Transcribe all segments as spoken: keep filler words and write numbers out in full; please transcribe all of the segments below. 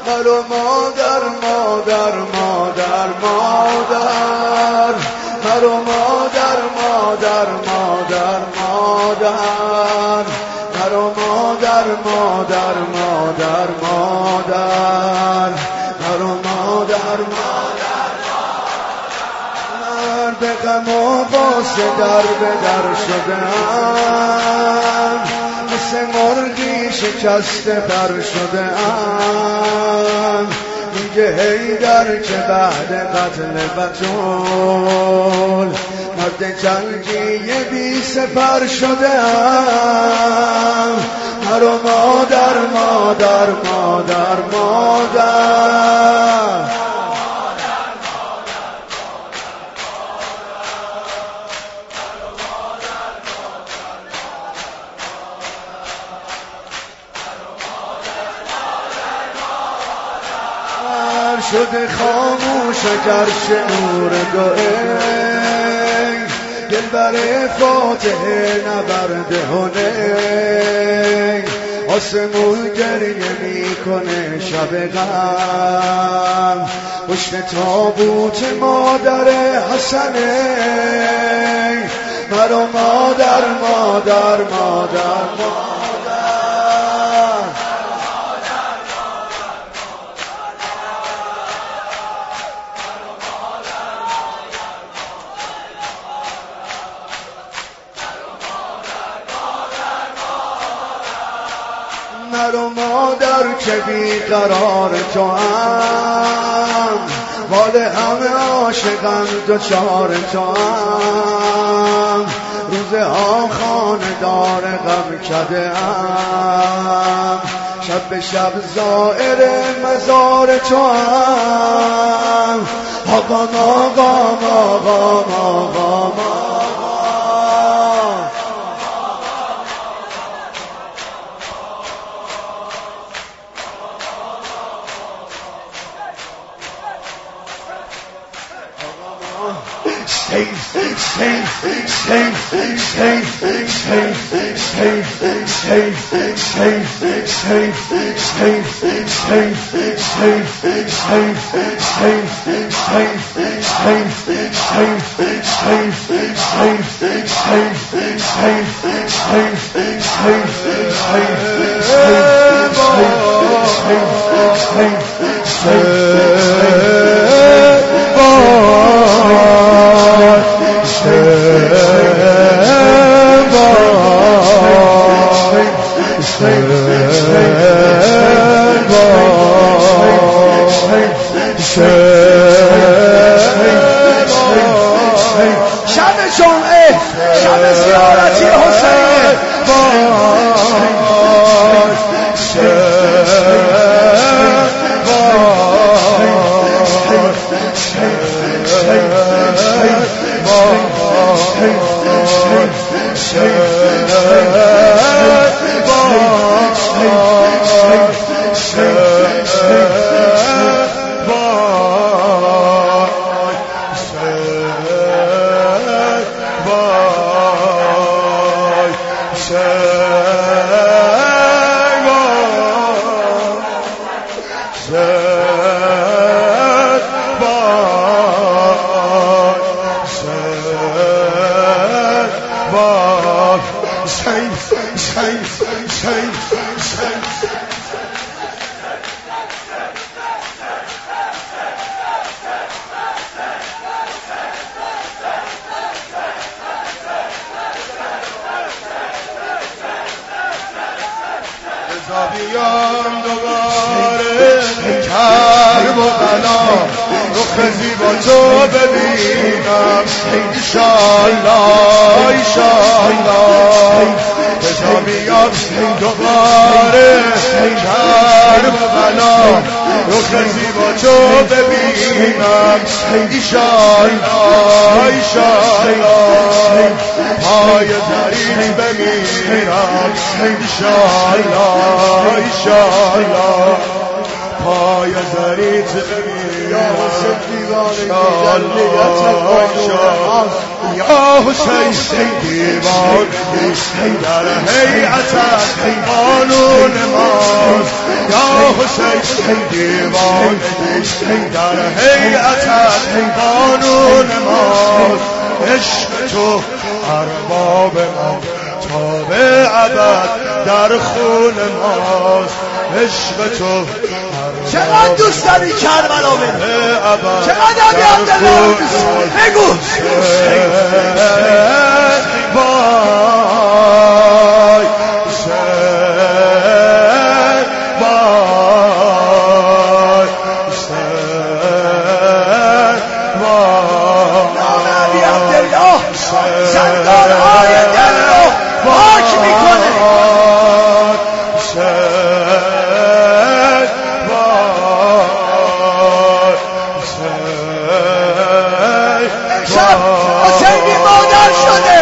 مرو مادر مادر مادر مادر مرو مادر مادر مادر مادر مرو مادر مادر مادر مادر مرو مادر مادر مادر به غم و غصه در به در شده‌ام مثل مرغی شکسته پر شده‌ام میگه حیدر که بعد قتل بتول مرد جنگی بی سپر شده‌ام مرو مادر مادر مادر مادر شده خاموش اگر شعور دوئه دلبر فاتح نبرد هنه آسمون گریه میکنه شب غم پشت تابوت مادر حسنه مرو مادر مادر مادر مادر مرو مادر که بیقرار تو هم مال همه عاشقان دوچار تو هم روزها خانه دار غم کده هم شب به شب زائر مزار تو هم آقا آقا آقا آقا Save, save, save, save, save, save, save, save, save, save, save, save, save, save, شب جمعه شب زیارتی حسین بیام دوباره کربلا رخ زیبا تو ببینم ایشالله ایشالله بزا بیام دوباره کربلا رخ زیبا تو ببینم ایشالله ایشالله پای زریت بمیرم ایشالله ایشالله پای زریت بمیرم یا حسین دیوان در هیئتت قانون ماست یا حسین دیوانگی در هیئتت قانون ماست، عشق تو ارباب ما تا به ابد در خون ماست، عشق تو چقدر دوست داری کربلا بری، چقدر علی عبدالله دوست داری، بگو وای سنگارهای دل رو پاک میکنه. امشب حسینی مادر شده.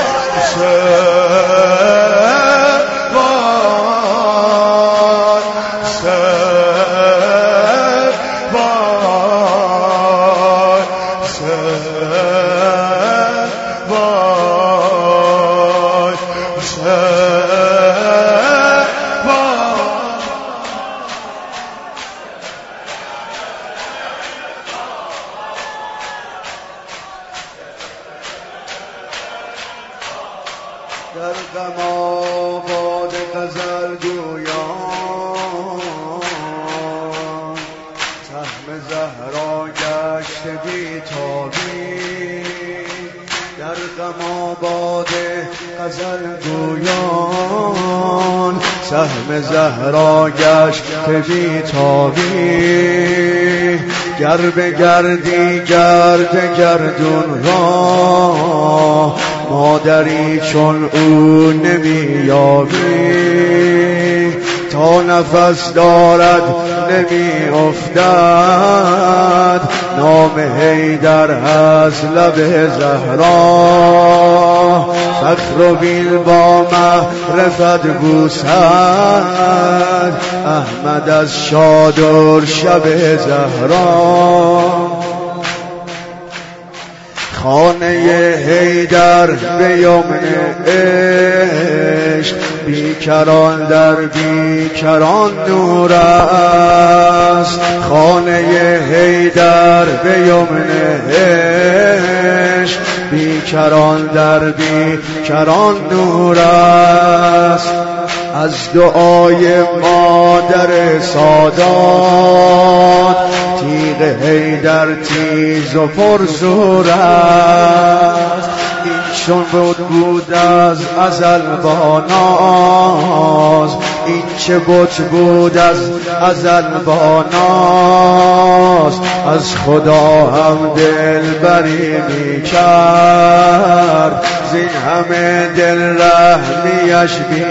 در غم آباد غزل گویان سهم زهرا گشت بی تابی، در غم آباد غزل گویان سهم زهرا گشت بی تابی، گر بگردی گرد گردون را مادری چون او نمیابی، تا نفس دارد نمی افتد نام حیدر از لب زهرا، فخر و بیل با معرفت بوسد احمد از شادر شب زهرا. خانه حیدر به یمن عشق بیکران در بیکران نور است، خانه حیدر به یمن عشق بیکران در بیکران نور است، از دعای مادر سادات تیغ حیدر تیز و پرزور است، این چون بود بود از ازل با ناز، این چه بت بود از ازل با ناز، از خدا هم دل بری می کرد، زین همه دل رحمیش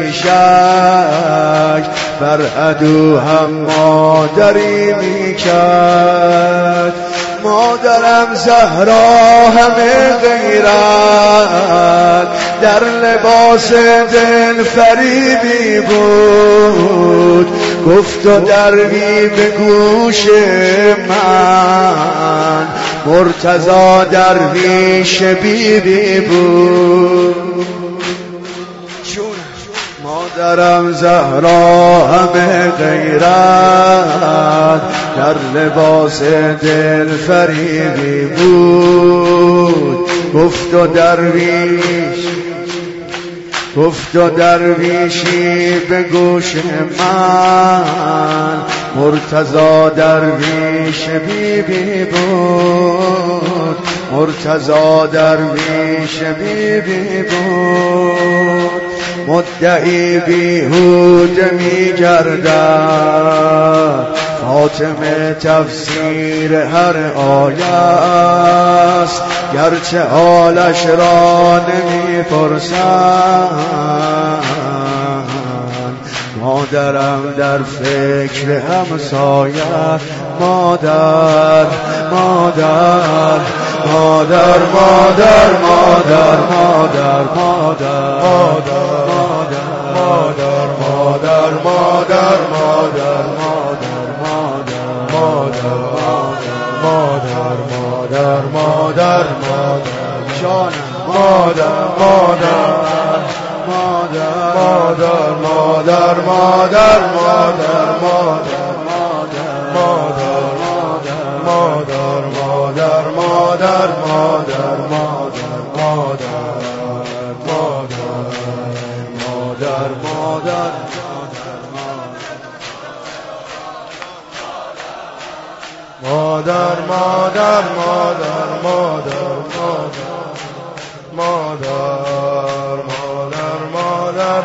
بیشک، بر عدو هم مادری می کرد. مادرم زهرا همه غیرت در لباس دل فریبی بود، گفت و دروی به گوش من مرتضی درویش بیبی بود. مادرم زهرا همه غیرت در لباس دل فریبی بود، گفت و درویش گفت و درویشی به گوش من مرتضی درویش بیبی بود، مرتضی درویش بیبی بود. مدعی بیهوده می گردد خاتم تفسیر هر آیه است، گرچه حالش را نمی پرسند، مادرم در فکر همسایه، مادر مادر مادر مادر مادر مادر مادر مادر مادر مادر مادر مادر مادر مادر مادر مادر جانم مادر مادر مادر مادر مادر مادر مادر مادر مادر مادر مادر مادر مادر مادر مادر مادر مادر مادر مادر مادر مادر مادر مادر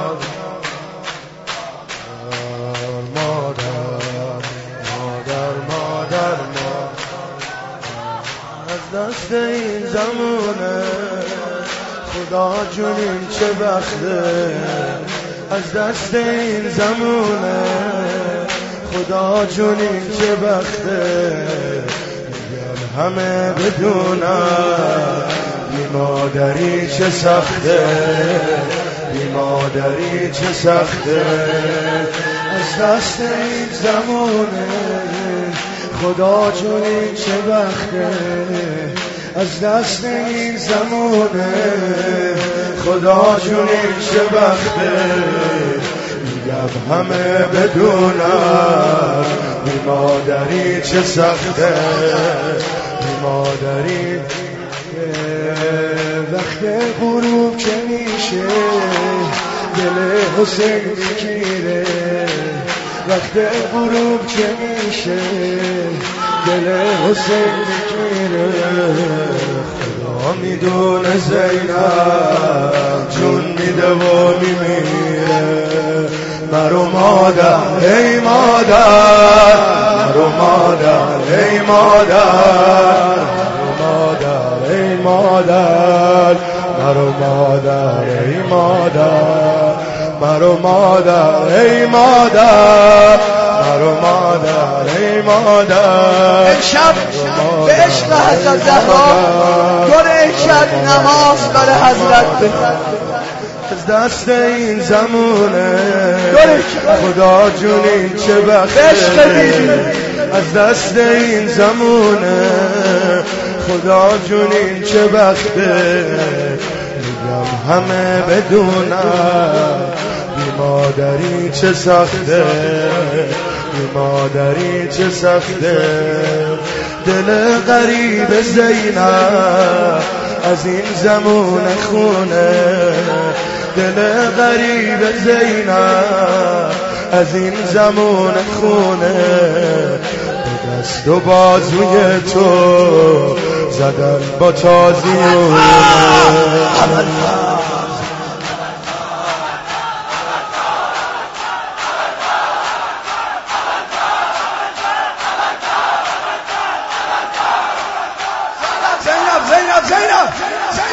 مادر از دست این زمونه خدا جون این چه بخته از دست این زمونه خدا جون این چه بخته میگم همه بدونم بی مادری چه سخته بی مادری چه سخته از دست این زمونه خدا جون این چه بخته از دست این زمونه خدا جون این چه بخته میگم همه بدونم بی مادری چه سخته بی مادری وقت غروب که میشه دل حسین میگیره وقت غروب که میشه دل حسین میگیره خدا میدونه زینب جون میده و میمیره مرو مادر ای مادر مرو مادر ای مادر مرو مادر ای مادر مرو مادر ای مادر مرو مادر ای مادر مرو مادر ای مادر امشب به عشق حضرت زهرا گل امشب نماز برای حضرت بخون از دست این زمونه خدا جون این چه بخته از دست این زمونه خدا جون این چه بخته میگم همه بدونم بی مادری چه سخته بی مادری چه سخته دل غریب زینب از این زمون خونه دل غریب زینب از این زمون خونه به دست و بازوی تو زدن با تازیونه زینب زینب زینب